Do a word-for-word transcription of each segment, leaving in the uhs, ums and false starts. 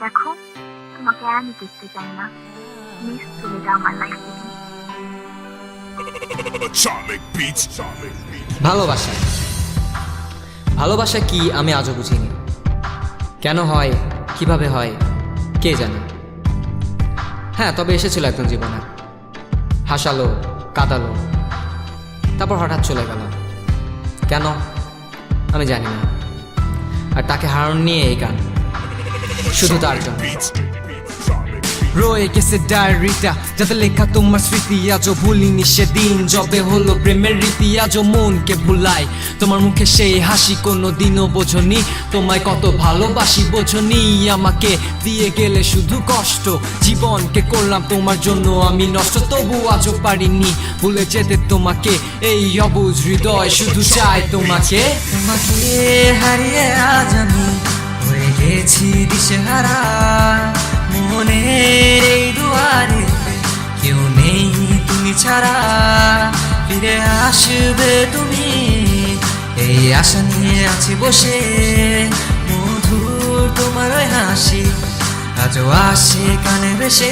দেখো, তোমাকে আর আমি দেখতে চাই না। প্লিজ চলে যাও আমার লাইফ থেকে। ভালোবাসা ভালোবাসা কি আমি আজও বুঝিনি। কেন হয়, কিভাবে হয়, কে জানে। হ্যাঁ, তবে এসেছিল একজন জীবনে, হাসালো, কাঁদালো, তারপর হঠাৎ চলে গেল। কেন আমি জানি না। আর তাকে হারানো নিয়ে এই গান, শুধু তার জন্য। রয়ে গেছে ডায়েরিটা, যাতে লেখা তোমার স্মৃতি। আজও ভুলিনি সেদিন যবে হলো প্রেমের রীতি। আজও মনকে ভুলাই তোমার মুখে সেই হাসি। কোনো দিনও বোঝনি তোমায় কত ভালোবাসি, বোঝনি আমাকে দিয়ে গেলে শুধু কষ্ট। জীবনকে করলাম তোমার জন্য আমি নষ্ট, তবু আজও পারিনি ভুলে যেতে তোমাকে। এই অবুঝ হৃদয় শুধু চায় তোমাকে। তোমাকে হারিয়ে আজ আমি হয়ে গেছি দিশেহারা। মনের এই দুয়ারে কেউ নেই তুমি ছাড়া। ফিরে আসবে তুমি এই আশা নিয়ে আছি বসে। মধুর তোমার ওই হাসি আজও আসে কানে ভেসে।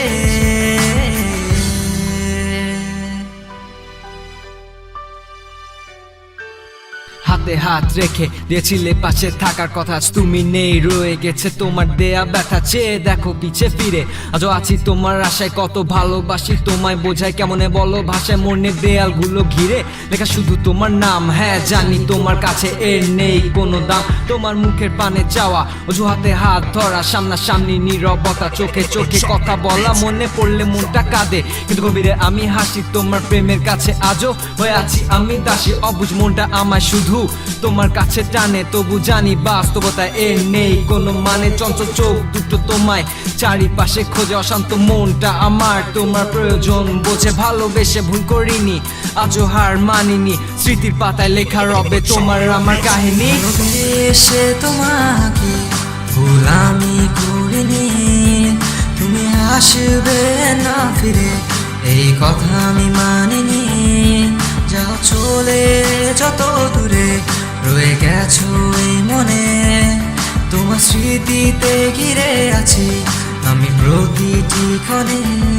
হাতে হাত রেখে দিয়েছিলে পাশে থাকার কথা, আজ তুমি নেই। রয়ে গেছে তোমার দেয়া ব্যথা, চেয়ে দেখো পিছে ফিরে। আজও আছি তোমার আশায়, কত ভালোবাসি তোমায় বোঝাই কেমনে বলো ভাষায়। মনের দেয়ালগুলো ঘিরে লেখা শুধু তোমার নাম। হ্যাঁ জানি তোমার কাছে এর নেই কোনো দাম। তোমার মুখের পানে চাওয়া, অজুহাতে হাত ধরা, সামনাসামনি নীরবতা, চোখে চোখে কথা বলা। মনে পড়লে মনটা কাঁদে কিন্তু গভীরে আমি হাসি। তোমার প্রেমের কাছে আজও হয়ে আছি আমি দাসী। অবুঝ মনটা আমায় শুধু তোমার কাছে টানে, তবু জানি বাস্তবতায় এর নেই কোনো মানে। চঞ্চল চোখ দুটো তোমায় চারিপাশে খোঁজে, অশান্ত মনটা আমার তোমার প্রয়োজন বোঝে। ভালোবেসে ভুল করিনি, আজও হার মানিনি। স্মৃতির পাতায় লেখা রবে তোমার আমার কাহিনী। ভালোবেসে তোমাকে ভুল আমি করিনি, তুমি আসবে না ফিরে এই কথা আমি মানিনি। যাও চলে যত দূরে, রয়ে গেছো এই মনে। তোমার স্মৃতিতে ঘিরে আছি আমি প্রতিটি ক্ষণে।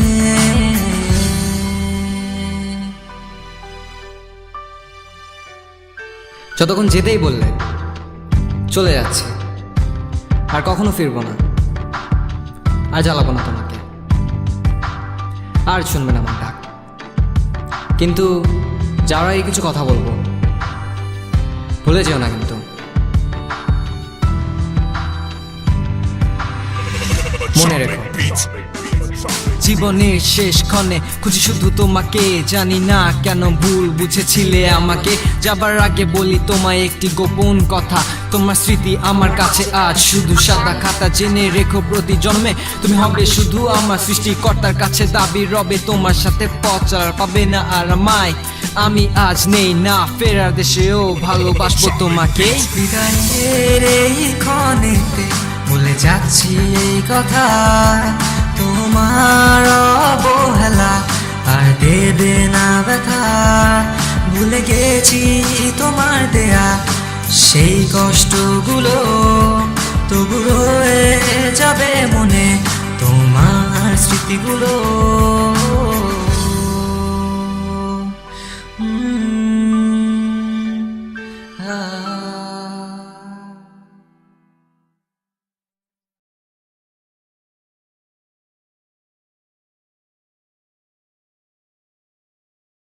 যতক্ষণ যেতেই বললে চলে যাচ্ছে, আর কখনো ফিরবো না। আর জ্বালাবো না তোমাকে, আর শুনবে না আমার ডাক। কিন্তু যাওয়ার আগে কিছু কথা বলবো, ভুলে যেও না কিন্তু। মনে রেখো, জীবনের শেষ ক্ষণে খুঁজি শুধু তোমাকে। জানি না কেন ভুল বুঝেছিলে আমাকে। যাবার আগে বলি তোমায় একটি গোপন কথা, তোমার স্মৃতি আমার কাছে আজ শুধু সাদা খাতা। জেনে রেখো প্রতি জন্মে তুমি হবে শুধু আমার সৃষ্টিকর্তার কাছে দাবি রবে। তোমার সাথে পথ চলার পাবে না আর আমায়। আমি আজ নেই না ফেরার দেশেও ভালোবাসবো তোমাকে। বিদায়ের এই ক্ষণেতে ভুলে যাচ্ছি এই কথা, তোমার অবহেলা আর দেবে না ব্যথা। ভুলে গেছি তোমার দেয়া সেই কষ্টগুলো, তবু রয়ে যাবে মনে তোমার স্মৃতিগুলো।